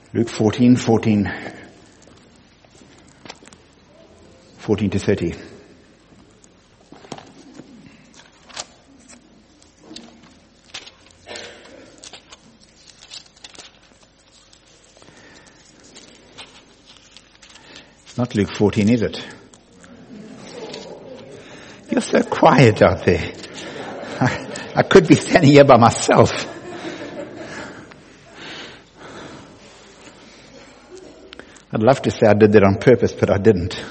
Luke 14 to 30. It's not Luke 14, is it? You're so quiet out there. I could be standing here by myself. I'd love to say I did that on purpose, but I didn't.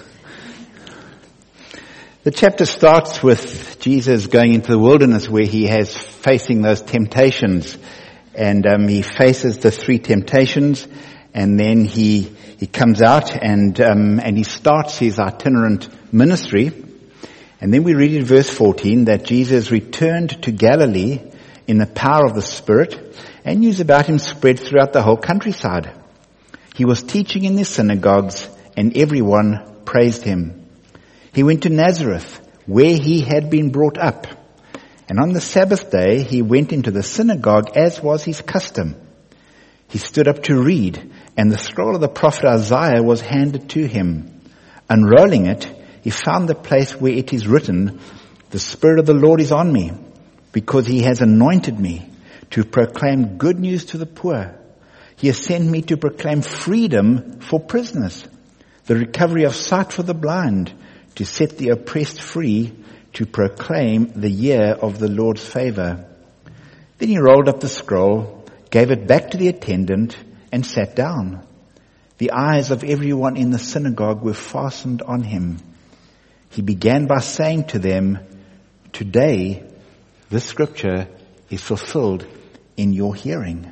The chapter starts with Jesus going into the wilderness where he has facing those temptations. And he faces the three temptations, and then he comes out and he starts his itinerant ministry. And then we read in verse 14 that Jesus returned to Galilee in the power of the Spirit, and news about him spread throughout the whole countryside. He was teaching in the synagogues, and everyone praised him. He went to Nazareth, where he had been brought up. And on the Sabbath day, he went into the synagogue, as was his custom. He stood up to read, and the scroll of the prophet Isaiah was handed to him. Unrolling it, he found the place where it is written, "The Spirit of the Lord is on me, because he has anointed me to proclaim good news to the poor. He has sent me to proclaim freedom for prisoners, the recovery of sight for the blind, to set the oppressed free, to proclaim the year of the Lord's favor." Then he rolled up the scroll, gave it back to the attendant, and sat down. The eyes of everyone in the synagogue were fastened on him. He began by saying to them, "Today, this scripture is fulfilled in your hearing."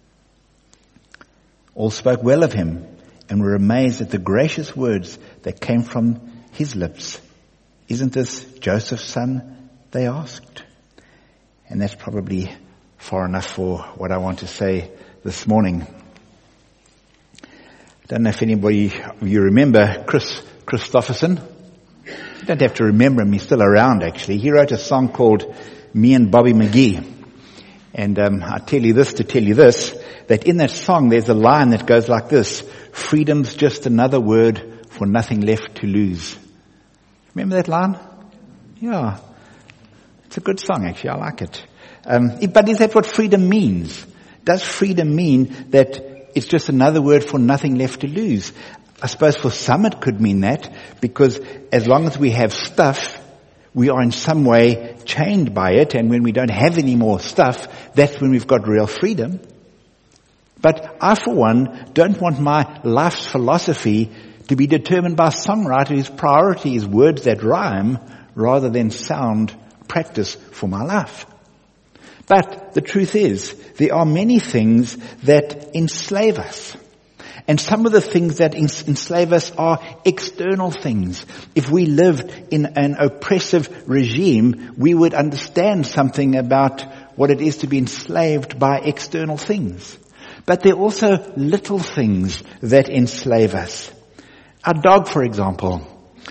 All spoke well of him and were amazed at the gracious words that came from his lips. "Isn't this Joseph's son?" they asked. And that's probably far enough for what I want to say this morning. I don't know if anybody of you remember Chris Christopherson. You don't have to remember him, he's still around actually. He wrote a song called "Me and Bobby McGee." And I tell you this to tell you this, that in that song there's a line that goes like this: "Freedom's just another word for nothing left to lose." Remember that line? Yeah. It's a good song actually, I like it. But is that what freedom means? Does freedom mean that it's just another word for nothing left to lose? I suppose for some it could mean that, because as long as we have stuff, we are in some way chained by it, and when we don't have any more stuff, that's when we've got real freedom. But I, for one, don't want my life's philosophy to be determined by a songwriter whose priority is words that rhyme rather than sound practice for my life. But the truth is, there are many things that enslave us. And some of the things that enslave us are external things. If we lived in an oppressive regime, we would understand something about what it is to be enslaved by external things. But there are also little things that enslave us. Our dog, for example.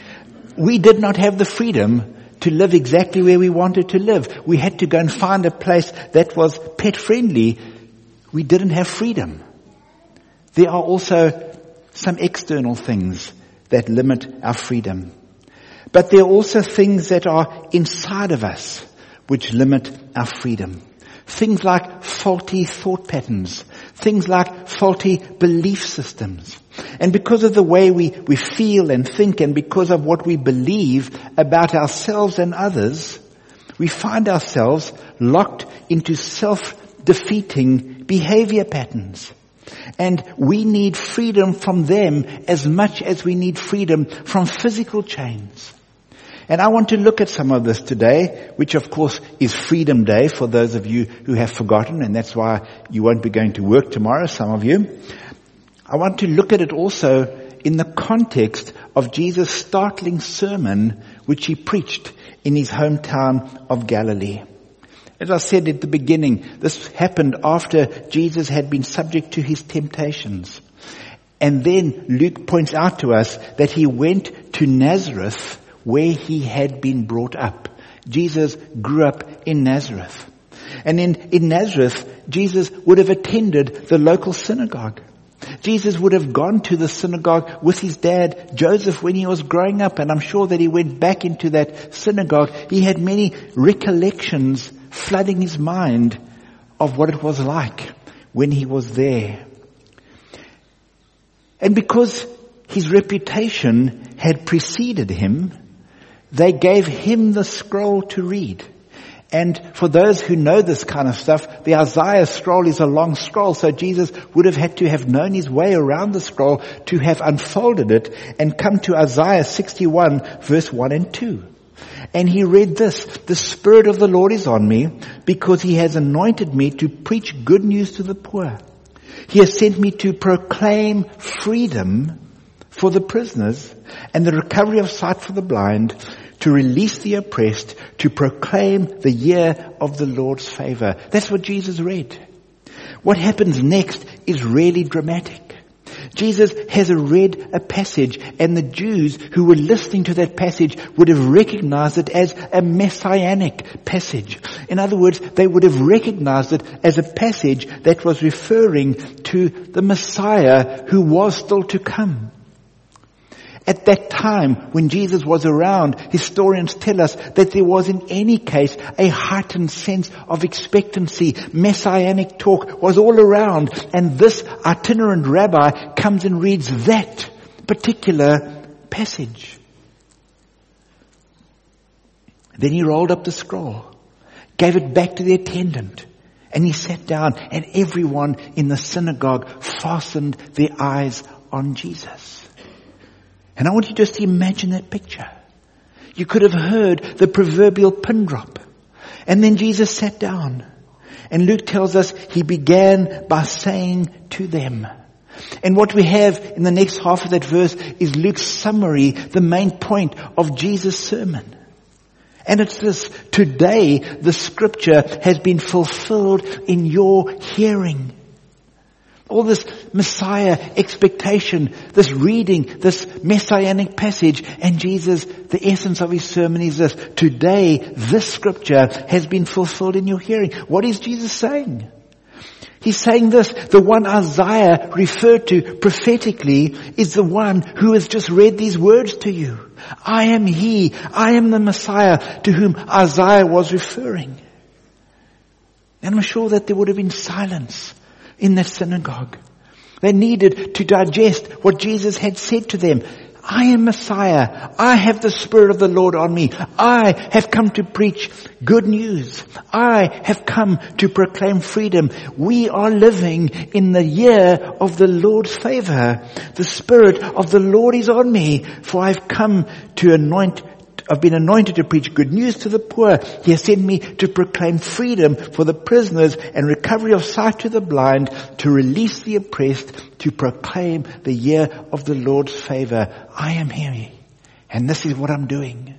We did not have the freedom to live exactly where we wanted to live. We had to go and find a place that was pet friendly. We didn't have freedom. There are also some external things that limit our freedom. But there are also things that are inside of us which limit our freedom. Things like faulty thought patterns. Things like faulty belief systems. And because of the way we feel and think, and because of what we believe about ourselves and others, we find ourselves locked into self-defeating behavior patterns. And we need freedom from them as much as we need freedom from physical chains. And I want to look at some of this today, which of course is Freedom Day for those of you who have forgotten, and that's why you won't be going to work tomorrow, some of you. I want to look at it also in the context of Jesus' startling sermon which he preached in his hometown of Galilee. As I said at the beginning, this happened after Jesus had been subject to his temptations. And then Luke points out to us that he went to Nazareth where he had been brought up. Jesus grew up in Nazareth. And in Nazareth, Jesus would have attended the local synagogue. Jesus would have gone to the synagogue with his dad, Joseph, when he was growing up, and I'm sure that he went back into that synagogue. He had many recollections flooding his mind of what it was like when he was there. And because his reputation had preceded him, they gave him the scroll to read. And for those who know this kind of stuff, the Isaiah scroll is a long scroll, so Jesus would have had to have known his way around the scroll to have unfolded it and come to Isaiah 61 verse 1 and 2. And he read this: "The Spirit of the Lord is on me, because he has anointed me to preach good news to the poor. He has sent me to proclaim freedom for the prisoners and the recovery of sight for the blind, to release the oppressed, to proclaim the year of the Lord's favor." That's what Jesus read. What happens next is really dramatic. Jesus has read a passage, and the Jews who were listening to that passage would have recognized it as a messianic passage. In other words, they would have recognized it as a passage that was referring to the Messiah who was still to come. At that time, when Jesus was around, historians tell us that there was in any case a heightened sense of expectancy. Messianic talk was all around, and this itinerant rabbi comes and reads that particular passage. Then he rolled up the scroll, gave it back to the attendant, and he sat down, and everyone in the synagogue fastened their eyes on Jesus. And I want you just to imagine that picture. You could have heard the proverbial pin drop. And then Jesus sat down. And Luke tells us he began by saying to them. And what we have in the next half of that verse is Luke's summary, the main point of Jesus' sermon. And it's this: today the scripture has been fulfilled in your hearing. All this Messiah expectation, this reading, this messianic passage, and Jesus, the essence of his sermon is this: today this scripture has been fulfilled in your hearing. What is Jesus saying? He's saying this: the one Isaiah referred to prophetically is the one who has just read these words to you. I am he, I am the Messiah to whom Isaiah was referring. And I'm sure that there would have been silence in the synagogue. They needed to digest what Jesus had said to them. I am Messiah. I have the Spirit of the Lord on me. I have come to preach good news. I have come to proclaim freedom. We are living in the year of the Lord's favor. The Spirit of the Lord is on me, for I've come to I've been anointed to preach good news to the poor. He has sent me to proclaim freedom for the prisoners and recovery of sight to the blind, to release the oppressed, to proclaim the year of the Lord's favor. I am here, and this is what I'm doing.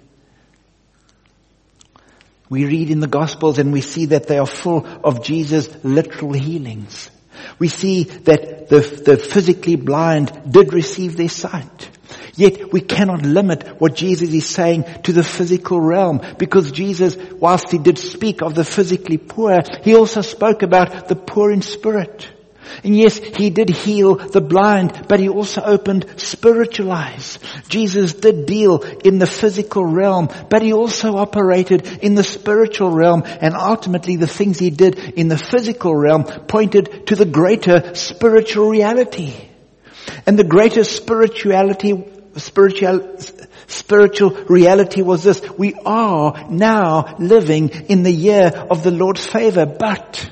We read in the Gospels and we see that they are full of Jesus' literal healings. We see that the physically blind did receive their sight. Yet we cannot limit what Jesus is saying to the physical realm, because Jesus, whilst he did speak of the physically poor, he also spoke about the poor in spirit. And yes, he did heal the blind, but he also opened spiritual eyes. Jesus did deal in the physical realm, but he also operated in the spiritual realm, and ultimately the things he did in the physical realm pointed to the greater spiritual reality. And the greater spiritual reality was this: we are now living in the year of the Lord's favor, but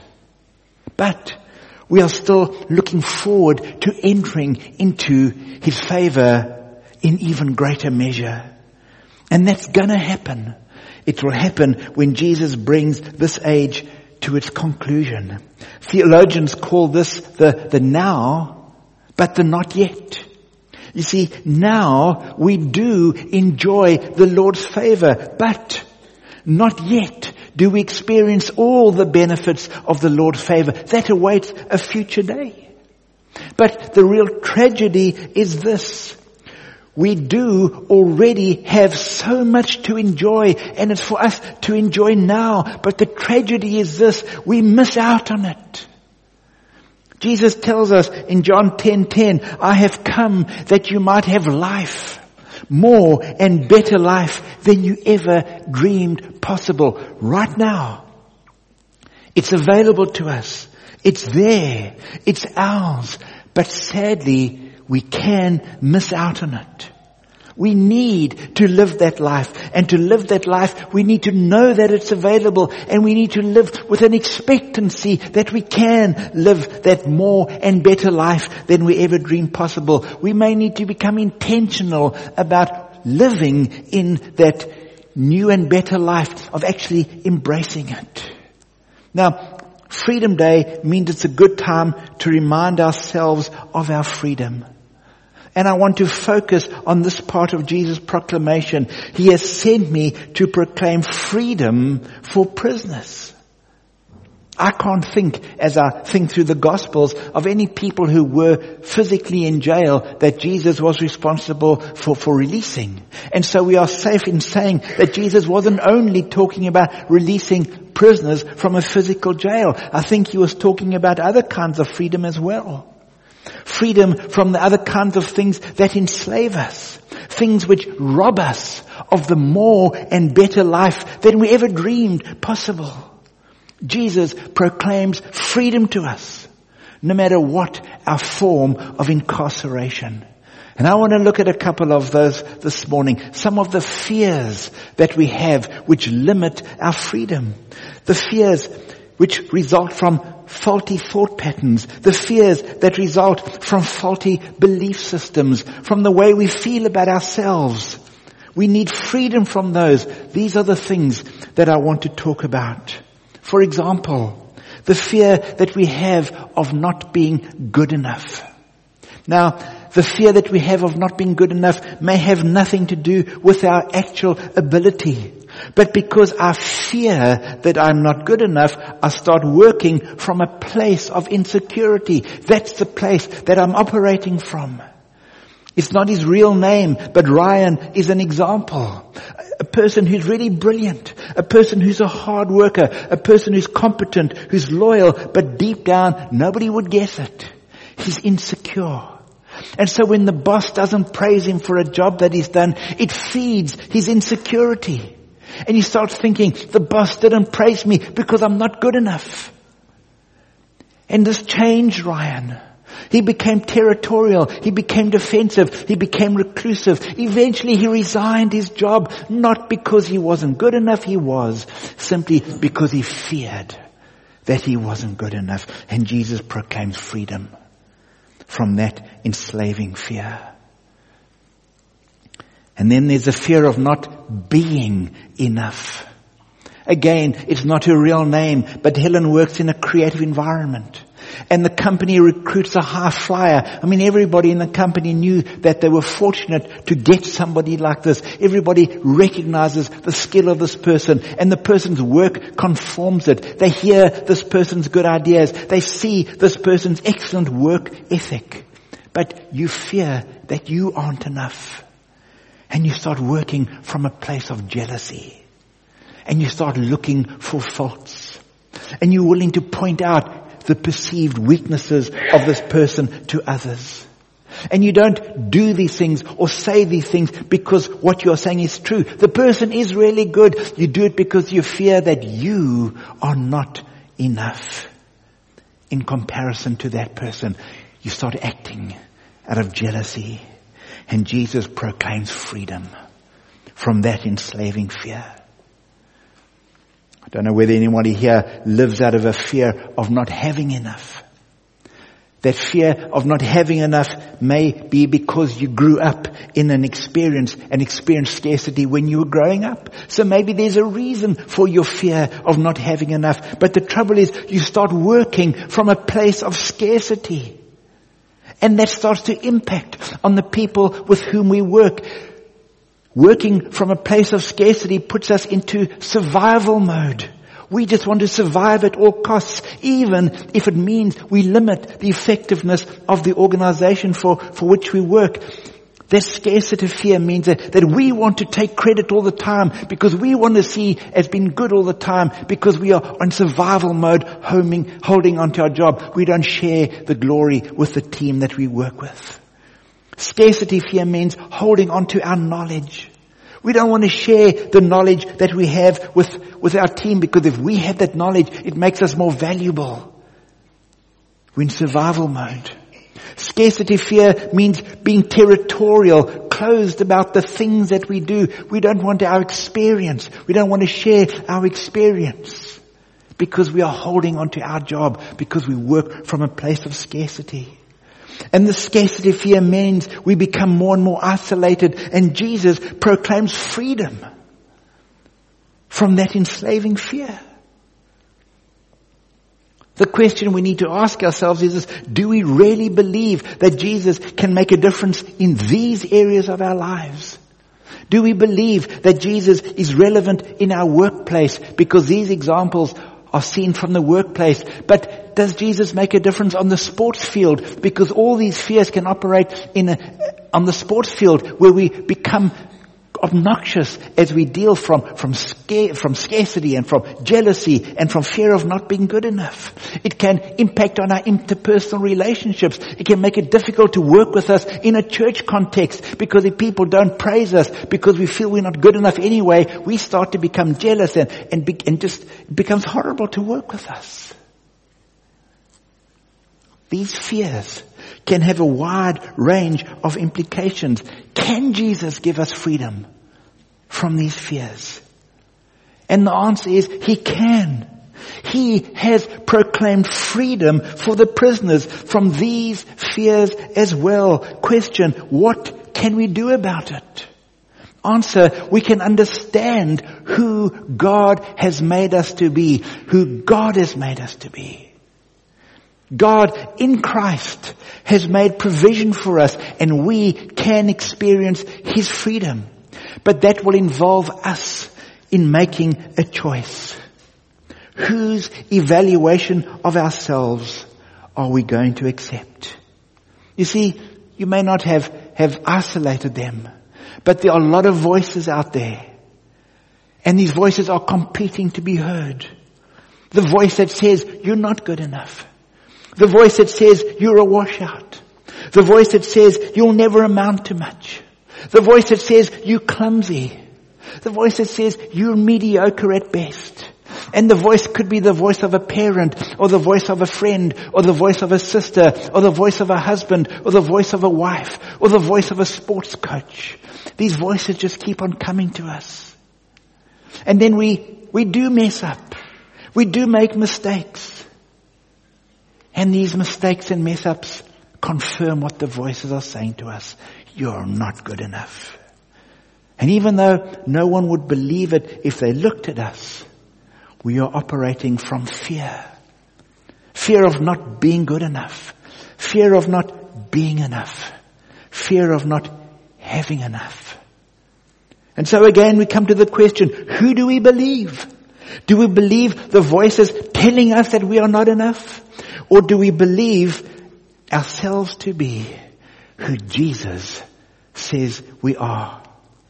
we are still looking forward to entering into his favor in even greater measure. And that's gonna happen. It will happen when Jesus brings this age to its conclusion. Theologians call this the now, but the not yet. You see, now we do enjoy the Lord's favor, but not yet do we experience all the benefits of the Lord's favor. That awaits a future day. But the real tragedy is this: we do already have so much to enjoy, and it's for us to enjoy now. But the tragedy is this: we miss out on it. Jesus tells us in John 10:10, I have come that you might have life, more and better life than you ever dreamed possible. Right now, it's available to us. It's there. It's ours. But sadly, we can miss out on it. We need to live that life. And to live that life, we need to know that it's available. And we need to live with an expectancy that we can live that more and better life than we ever dreamed possible. We may need to become intentional about living in that new and better life, of actually embracing it. Now, Freedom Day means it's a good time to remind ourselves of our freedom. And I want to focus on this part of Jesus' proclamation. He has sent me to proclaim freedom for prisoners. I can't think, as I think through the Gospels, of any people who were physically in jail that Jesus was responsible for releasing. And so we are safe in saying that Jesus wasn't only talking about releasing prisoners from a physical jail. I think he was talking about other kinds of freedom as well. Freedom from the other kinds of things that enslave us. Things which rob us of the more and better life than we ever dreamed possible. Jesus proclaims freedom to us, no matter what our form of incarceration. And I want to look at a couple of those this morning. Some of the fears that we have which limit our freedom. The fears which result from faulty thought patterns. The fears that result from faulty belief systems. From the way we feel about ourselves. We need freedom from those. These are the things that I want to talk about. For example, the fear that we have of not being good enough. Now, the fear that we have of not being good enough may have nothing to do with our actual ability. But because I fear that I'm not good enough, I start working from a place of insecurity. That's the place that I'm operating from. It's not his real name, but Ryan is an example. A person who's really brilliant, a person who's a hard worker, a person who's competent, who's loyal, but deep down, nobody would guess it. He's insecure. And so when the boss doesn't praise him for a job that he's done, it feeds his insecurity. And he starts thinking, the boss didn't praise me because I'm not good enough. And this changed Ryan. He became territorial. He became defensive. He became reclusive. Eventually he resigned his job, not because he wasn't good enough, he was, simply because he feared that he wasn't good enough. And Jesus proclaims freedom from that enslaving fear. And then there's a fear of not being enough. Again, it's not her real name, but Helen works in a creative environment. And the company recruits a high flyer. I mean, everybody in the company knew that they were fortunate to get somebody like this. Everybody recognizes the skill of this person, and the person's work conforms it. They hear this person's good ideas. They see this person's excellent work ethic. But you fear that you aren't enough. And you start working from a place of jealousy. And you start looking for faults. And you're willing to point out the perceived weaknesses of this person to others. And you don't do these things or say these things because what you're saying is true. The person is really good. You do it because you fear that you are not enough in comparison to that person. You start acting out of jealousy. And Jesus proclaims freedom from that enslaving fear. I don't know whether anybody here lives out of a fear of not having enough. That fear of not having enough may be because you grew up in an experience scarcity when you were growing up. So maybe there's a reason for your fear of not having enough. But the trouble is you start working from a place of scarcity. And that starts to impact on the people with whom we work. Working from a place of scarcity puts us into survival mode. We just want to survive at all costs, even if it means we limit the effectiveness of the organization for which we work. That scarcity fear means that we want to take credit all the time because we want to see as being good all the time because we are on survival mode, holding on to our job. We don't share the glory with the team that we work with. Scarcity fear means holding on to our knowledge. We don't want to share the knowledge that we have with our team because if we have that knowledge, it makes us more valuable. We're in survival mode. Scarcity fear means being territorial, closed about the things that we do. We don't want our experience. We don't want to share our experience because we are holding on to our job because we work from a place of scarcity. And the scarcity fear means we become more and more isolated, and Jesus proclaims freedom from that enslaving fear. The question we need to ask ourselves is this: do we really believe that Jesus can make a difference in these areas of our lives? Do we believe that Jesus is relevant in our workplace? Because these examples are seen from the workplace. But does Jesus make a difference on the sports field? Because all these fears can operate on the sports field where we become obnoxious as we deal from scarcity and from jealousy and from fear of not being good enough. It can impact on our interpersonal relationships. It can make it difficult to work with us in a church context because if people don't praise us because we feel we're not good enough anyway, we start to become jealous and just it becomes horrible to work with us. These fears can have a wide range of implications. Can Jesus give us freedom from these fears? And the answer is He can. He has proclaimed freedom for the prisoners from these fears as well. Question: what can we do about it? Answer: we can understand who God has made us to be. Who God has made us to be. God in Christ has made provision for us and we can experience His freedom. But that will involve us in making a choice. Whose evaluation of ourselves are we going to accept? You see, you may not have isolated them, but there are a lot of voices out there. And these voices are competing to be heard. The voice that says, you're not good enough. The voice that says, you're a washout. The voice that says, you'll never amount to much. The voice that says, you're clumsy. The voice that says, you're mediocre at best. And the voice could be the voice of a parent, or the voice of a friend, or the voice of a sister, or the voice of a husband, or the voice of a wife, or the voice of a sports coach. These voices just keep on coming to us. And then we do mess up. We do make mistakes. And these mistakes and mess-ups confirm what the voices are saying to us. You're not good enough. And even though no one would believe it if they looked at us, we are operating from fear. Fear of not being good enough. Fear of not being enough. Fear of not having enough. And so again we come to the question, who do we believe? Do we believe the voices telling us that we are not enough? Or do we believe ourselves to be who Jesus says we are?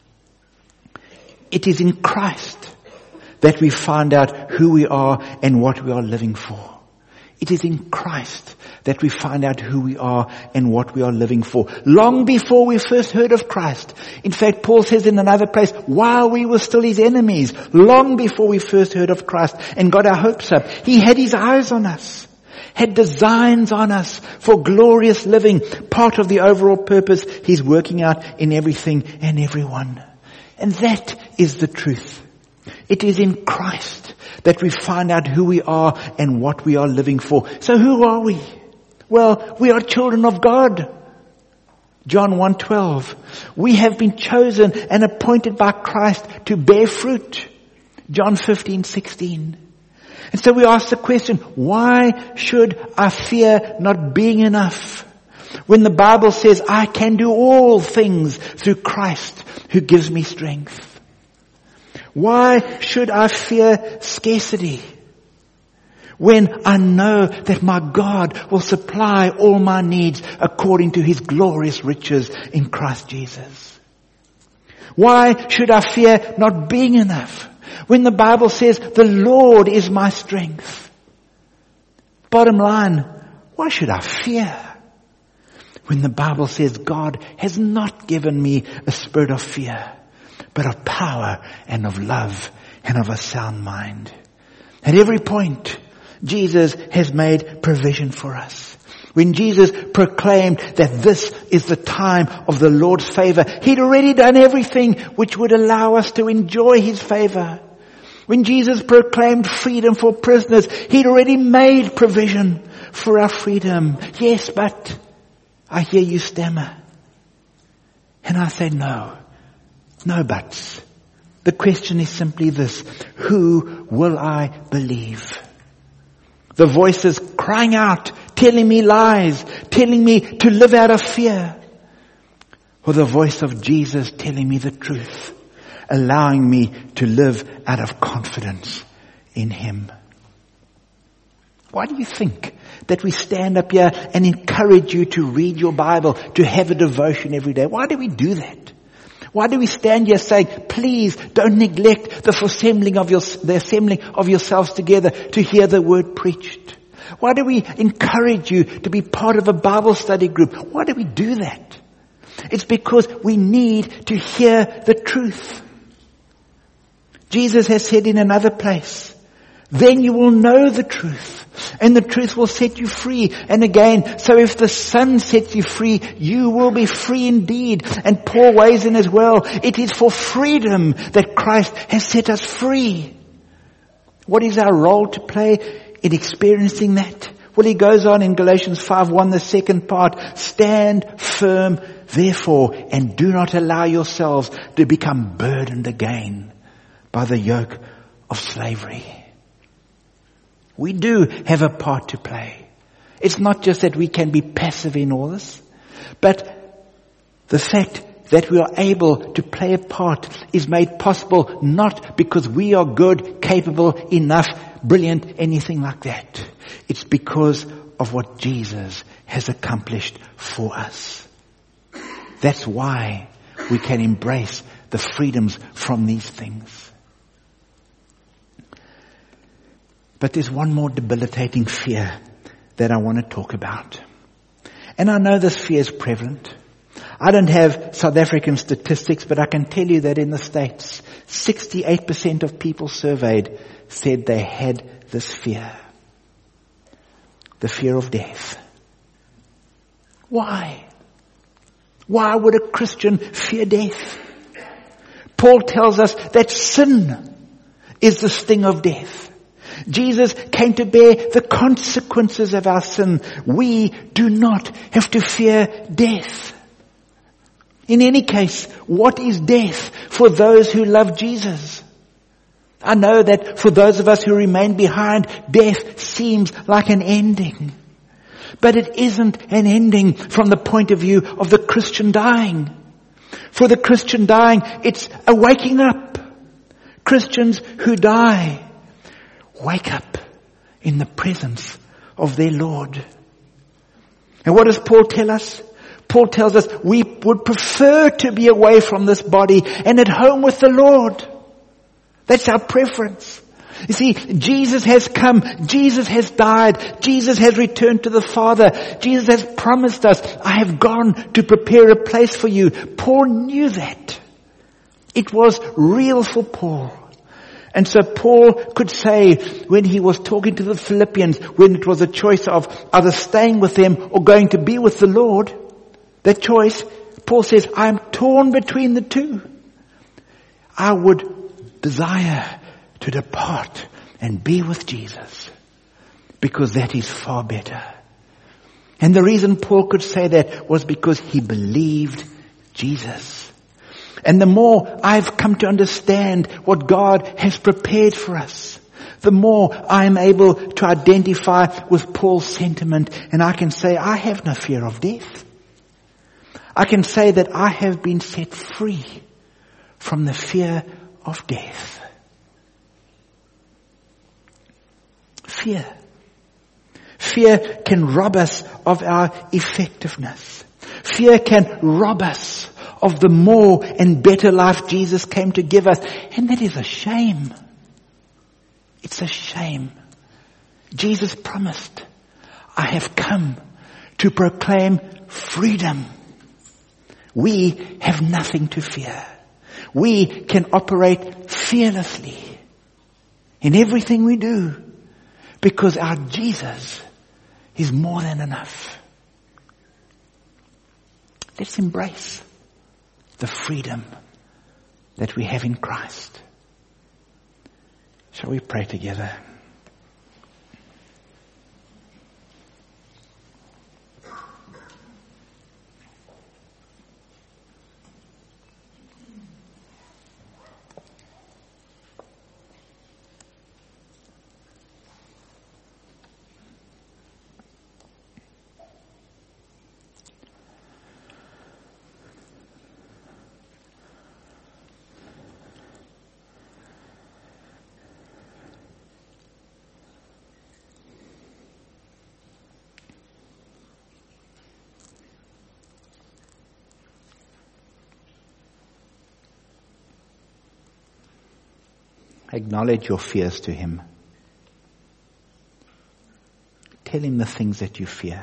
It is in Christ that we find out who we are and what we are living for. It is in Christ that we find out who we are and what we are living for. Long before we first heard of Christ. In fact, Paul says in another place, while we were still His enemies, long before we first heard of Christ and got our hopes up, He had His eyes on us. Had designs on us for glorious living, part of the overall purpose He's working out in everything and everyone. And that is the truth. It is in Christ that we find out who we are and what we are living for. So who are we? Well, we are children of God. John 1:12. We have been chosen and appointed by Christ to bear fruit. John 15:16. And so we ask the question, why should I fear not being enough? When the Bible says, I can do all things through Christ who gives me strength. Why should I fear scarcity? When I know that my God will supply all my needs according to His glorious riches in Christ Jesus? Why should I fear not being enough when the Bible says the Lord is my strength? Bottom line, why should I fear when the Bible says God has not given me a spirit of fear, but of power and of love and of a sound mind? At every point, Jesus has made provision for us. When Jesus proclaimed that this is the time of the Lord's favor, He'd already done everything which would allow us to enjoy His favor. When Jesus proclaimed freedom for prisoners, He'd already made provision for our freedom. Yes, but I hear you stammer. And I say no buts. The question is simply this: who will I believe? The voices crying out, telling me lies, telling me to live out of fear. Or the voice of Jesus telling me the truth, allowing me to live out of confidence in Him. Why do you think that we stand up here and encourage you to read your Bible, to have a devotion every day? Why do we do that? Why do we stand here saying, please don't neglect the assembling of yourselves together to hear the word preached? Why do we encourage you to be part of a Bible study group? Why do we do that? It's because we need to hear the truth. Jesus has said in another place, then you will know the truth, and the truth will set you free. And again, so if the Son sets you free, you will be free indeed. And Paul weighs in as well, it is for freedom that Christ has set us free. What is our role to play in experiencing that? Well, he goes on in Galatians 5:1, the second part, stand firm therefore, and do not allow yourselves to become burdened again by the yoke of slavery. We do have a part to play. It's not just that we can be passive in all this, but the fact that we are able to play a part is made possible not because we are good, capable, enough, brilliant, anything like that. It's because of what Jesus has accomplished for us. That's why we can embrace the freedoms from these things. But there's one more debilitating fear that I want to talk about. And I know this fear is prevalent. I don't have South African statistics, but I can tell you that in the States, 68% of people surveyed said they had this fear. The fear of death. Why? Why would a Christian fear death? Paul tells us that sin is the sting of death. Jesus came to bear the consequences of our sin. We do not have to fear death. In any case, what is death for those who love Jesus? I know that for those of us who remain behind, death seems like an ending. But it isn't an ending from the point of view of the Christian dying. For the Christian dying, it's a waking up. Christians who die wake up in the presence of their Lord. And what does Paul tell us? Paul tells us we would prefer to be away from this body and at home with the Lord. That's our preference. You see, Jesus has come. Jesus has died. Jesus has returned to the Father. Jesus has promised us, I have gone to prepare a place for you. Paul knew that. It was real for Paul. And so Paul could say, when he was talking to the Philippians, when it was a choice of either staying with them or going to be with the Lord, that choice, Paul says, I am torn between the two. I would desire to depart and be with Jesus, because that is far better. And the reason Paul could say that was because he believed Jesus. And the more I've come to understand what God has prepared for us, the more I am able to identify with Paul's sentiment, and I can say, I have no fear of death. I can say that I have been set free from the fear of death. Fear. Fear can rob us of our effectiveness. Fear can rob us of the more and better life Jesus came to give us. And that is a shame. It's a shame. Jesus promised, I have come to proclaim freedom. We have nothing to fear. We can operate fearlessly in everything we do because our Jesus is more than enough. Let's embrace the freedom that we have in Christ. Shall we pray together? Acknowledge your fears to Him. Tell Him the things that you fear.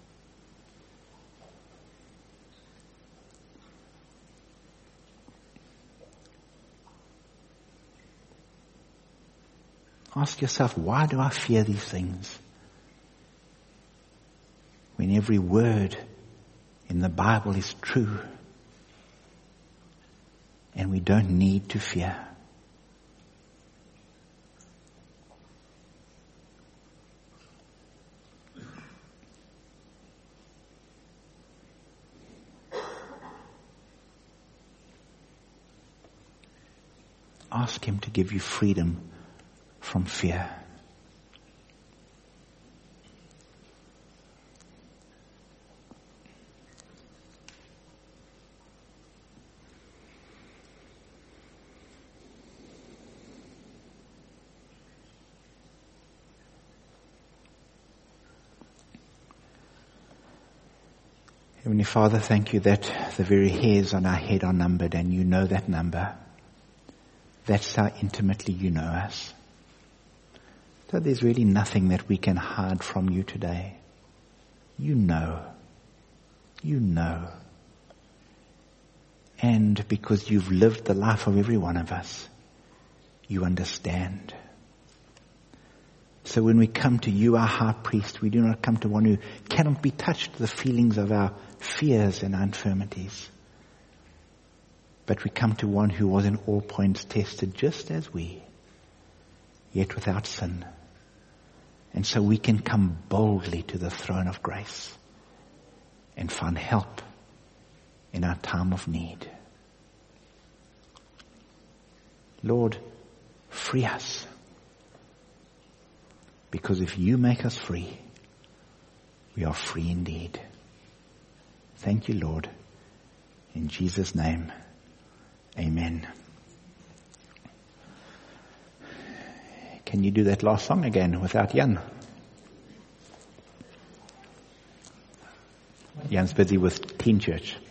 Ask yourself, why do I fear these things? When every word in the Bible is true and we don't need to fear. Ask Him to give you freedom from fear. Heavenly Father, thank you that the very hairs on our head are numbered, and you know that number. That's how intimately you know us. So there's really nothing that we can hide from you today. You know. You know. And because you've lived the life of every one of us, you understand. So when we come to you, our high priest, we do not come to one who cannot be touched with the feelings of our fears and our infirmities. But we come to one who was in all points tested just as we, yet without sin. And so we can come boldly to the throne of grace and find help in our time of need. Lord, free us. Because if you make us free, we are free indeed. Thank you, Lord. In Jesus' name. Amen. Can you do that last song again without Jan? Jan's busy with Teen Church.